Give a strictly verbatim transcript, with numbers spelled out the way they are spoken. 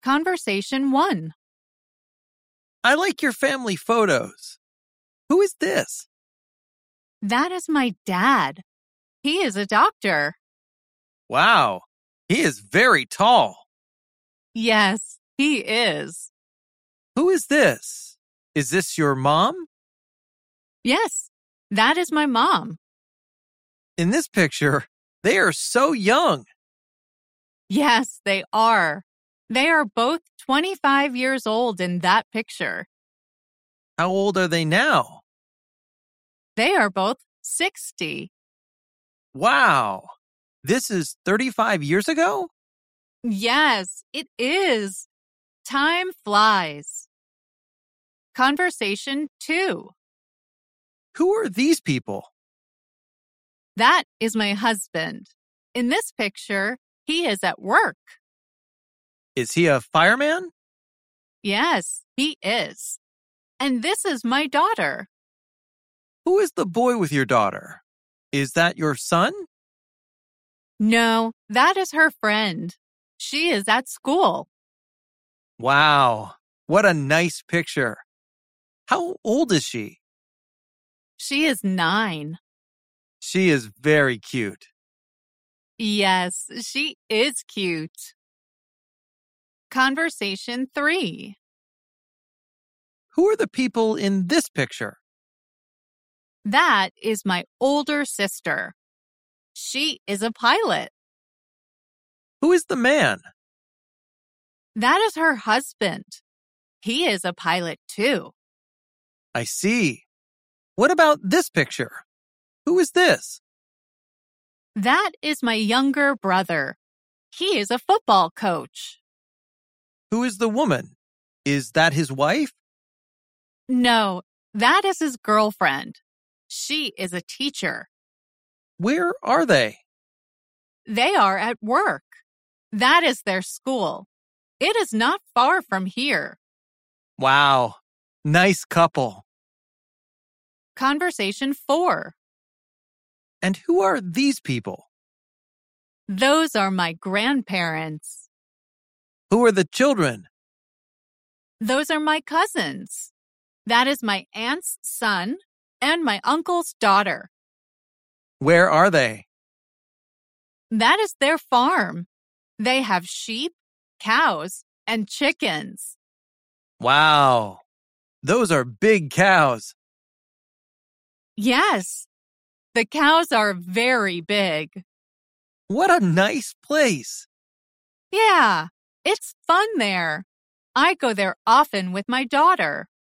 Conversation one. I like your family photos. Who is this? That is my dad. He is a doctor. Wow, he is very tall. Yes, he is. Who is this? Is this your mom? Yes, that is my mom. In this picture, they are so young. Yes, they are. They are both twenty-five years old in that picture. How old are they now? They are both sixty. Wow, this is thirty-five years ago? Yes, it is. Time flies. Conversation two. Who are these people? That is my husband. In this picture, he is at work. Is he a fireman? Yes, he is. And this is my daughter. Who is the boy with your daughter? Is that your son? No, that is her friend. She is at school. Wow, what a nice picture. How old is she? She is nine. She is very cute. Yes, she is cute. Conversation three. Who are the people in this picture? That is my older sister. She is a pilot. Who is the man? That is her husband. He is a pilot too. I see. What about this picture? Who is this? That is my younger brother. He is a football coach. Who is the woman? Is that his wife? No, that is his girlfriend. She is a teacher. Where are they? They are at work. That is their school. It is not far from here. Wow, nice couple. Conversation four. And who are these people? Those are my grandparents. Who are the children? Those are my cousins. That is my aunt's son and my uncle's daughter. Where are they? That is their farm. They have sheep, cows, and chickens. Wow, those are big cows. Yes, the cows are very big. What a nice place. Yeah, it's fun there. I go there often with my daughter.